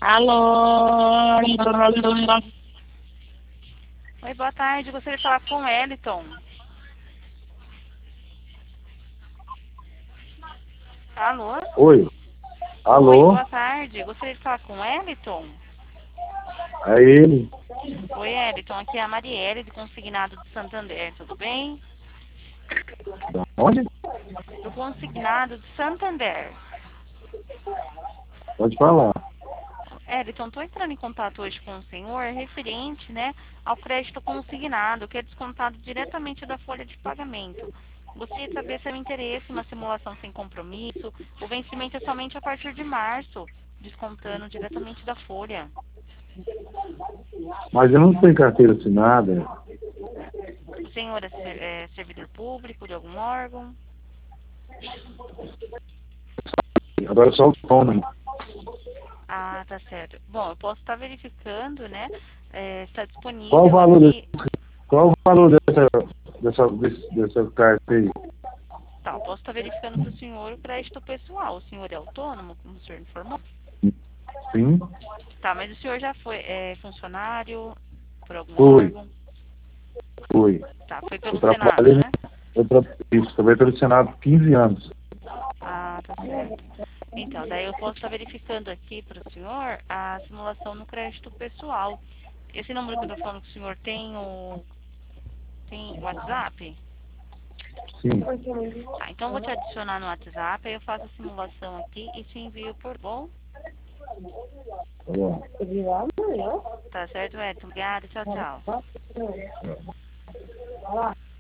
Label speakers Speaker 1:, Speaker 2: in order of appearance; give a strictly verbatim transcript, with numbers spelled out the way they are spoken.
Speaker 1: Alô?
Speaker 2: Oi, boa tarde. Gostaria de falar com o Wellington. Alô?
Speaker 1: Oi,
Speaker 2: Oi,
Speaker 1: alô?
Speaker 2: boa tarde. Gostaria de falar com o Wellington.
Speaker 1: É ele?
Speaker 2: Oi, Wellington. Aqui é a Marielle, do Consignado de Santander. Tudo bem?
Speaker 1: Da onde?
Speaker 2: Do Consignado de Santander.
Speaker 1: Pode falar.
Speaker 2: Wellington, estou entrando em contato hoje com o senhor referente, né, ao crédito consignado, que é descontado diretamente da folha de pagamento. Gostaria de saber se é um interesse, uma simulação sem compromisso. O vencimento é somente a partir de março, descontando diretamente da folha.
Speaker 1: Mas eu não tenho carteira assinada.
Speaker 2: O senhor é, ser- é servidor público de algum órgão?
Speaker 1: Agora eu sou autônomo.
Speaker 2: Ah, tá certo. Bom, eu posso estar verificando, né? É, está
Speaker 1: Qual o
Speaker 2: disponível
Speaker 1: valor
Speaker 2: aqui.
Speaker 1: desse, qual o valor dessa, dessa, desse, dessa carta aí?
Speaker 2: Tá, eu posso estar verificando para o senhor o crédito pessoal. O senhor é autônomo, como o senhor informou?
Speaker 1: Sim?
Speaker 2: Tá, mas o senhor já foi é, funcionário por algum
Speaker 1: Fui,
Speaker 2: órgão?
Speaker 1: fui.
Speaker 2: Tá, foi
Speaker 1: Eu
Speaker 2: pelo Senado,
Speaker 1: trabalhei,
Speaker 2: né?
Speaker 1: eu tra... Isso, trabalhei pelo Senado há quinze anos.
Speaker 2: Ah, tá certo. Então, daí eu posso estar verificando aqui para o senhor a simulação no crédito pessoal. Esse número que eu tô falando que o senhor tem o tem o WhatsApp?
Speaker 1: Sim.
Speaker 2: Tá, então eu vou te adicionar no WhatsApp, aí eu faço a simulação aqui e te envio por bom.
Speaker 1: Tá bom.
Speaker 2: Tá certo, Edson? Obrigada, tchau, tchau.